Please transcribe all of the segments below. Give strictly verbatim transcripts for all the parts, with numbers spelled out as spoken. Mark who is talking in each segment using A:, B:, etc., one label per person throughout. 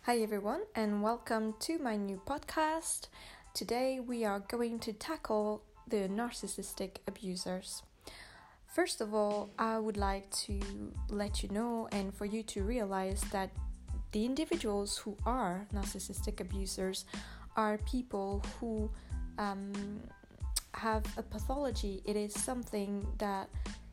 A: Hi everyone, and welcome to my new podcast. Today we are going to tackle the narcissistic abusers. First of all, I would like to let you know and for you to realize that the individuals who are narcissistic abusers are people who um, have a pathology. It is something that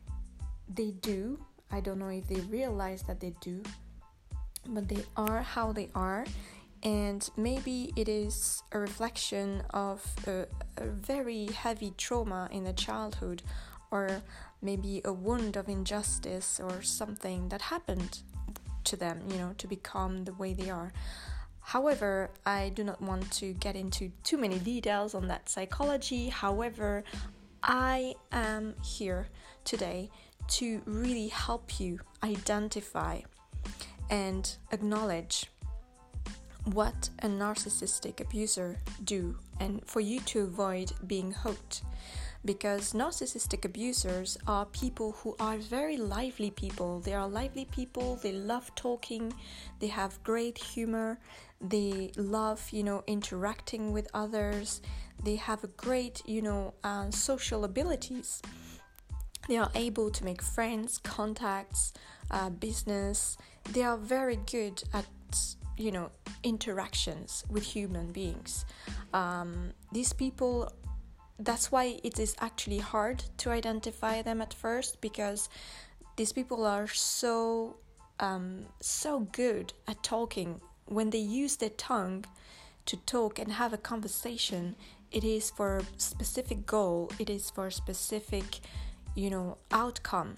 A: they do. I don't know if they realize that they do, but they are how they are, and maybe it is a reflection of a, a very heavy trauma in the childhood, or maybe a wound of injustice or something that happened to them, you know, to become the way they are. However, I do not want to get into too many details on that psychology. However, I am here today to really help you identify and acknowledge what a narcissistic abuser do, and for you to avoid being hooked, because narcissistic abusers are people who are very lively people. They are lively people. They love talking. They have great humor. They love, you know, interacting with others. They have a great, you know, uh, social abilities. They are able to make friends, contacts, uh, business. They are very good at, you know, interactions with human beings. Um, these people, that's why it is actually hard to identify them at first, because these people are so, um, so good at talking. When they use their tongue to talk and have a conversation, it is for a specific goal. It is for a specific, you know, outcome.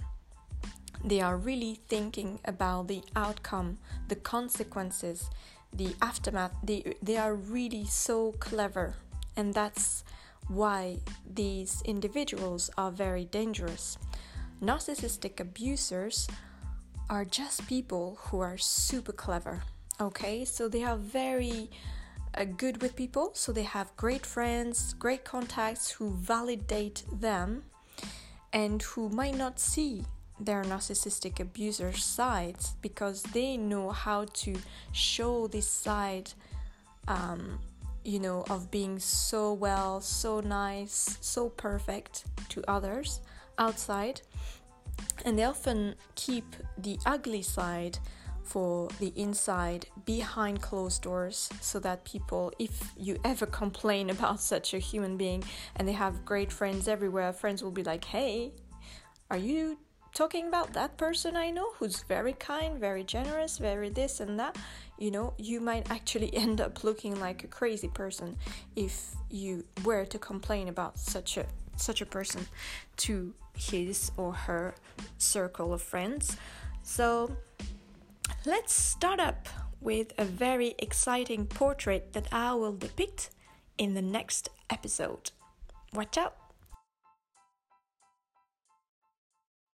A: They are really thinking about the outcome, the consequences, the aftermath. They, they are really so clever, and that's why these individuals are very dangerous. Narcissistic abusers are just people who are super clever, okay? So they are very uh, good with people, so they have great friends, great contacts who validate them, and who might not see their narcissistic abuser sides, because they know how to show this side, um, you know, of being so well, so nice, so perfect to others outside. And they often keep the ugly side for the inside, behind closed doors, so that people, if you ever complain about such a human being, and they have great friends everywhere, friends will be like, hey, are you talking about that person I know who's very kind, very generous, very this and that? You know, you might actually end up looking like a crazy person if you were to complain about such a such a person to his or her circle of friends. So let's start up with a very exciting portrait that I will depict in the next episode. Watch out!